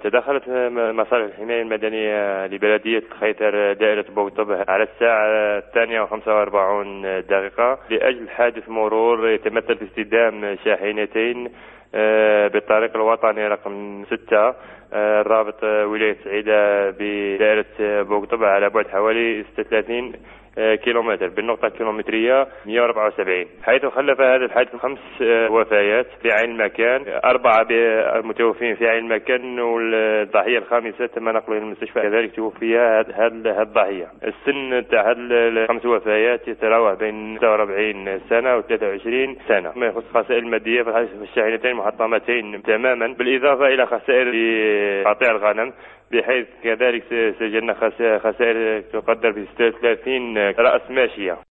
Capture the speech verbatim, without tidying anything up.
تدخلت مصالح الحماية المدنية لبلدية خيتر دائرة بوطب على الساعة الثانية وخمسة وأربعون دقيقة لأجل حادث مرور يتمثل في اصطدام شاحنتين بالطريق الوطني رقم ستة الرابط ولاية سعيدة بدائرة بوطب على بعد حوالي ستة وثلاثين كيلومتر بالنقطة الكيلومترية مئة وأربعة وسبعين، حيث خلف هذا الحادث خمس وفيات في عين المكان، أربعة متوفين في عين المكان، والضحية الخامسة تم نقله إلى المستشفى كذلك توفي هذا الضحية. السن تاع هذه الخمس وفيات يتراوح بين ستة وأربعين سنة و ثلاثة وعشرين سنة. ما يخص خسائر المادية في الشاحنتين محطمتين تماما، بالإضافة إلى خسائر قطيع الغنم، بحيث كذلك سجلنا خسائر تقدر ب ستة وثلاثين رأس ماشية.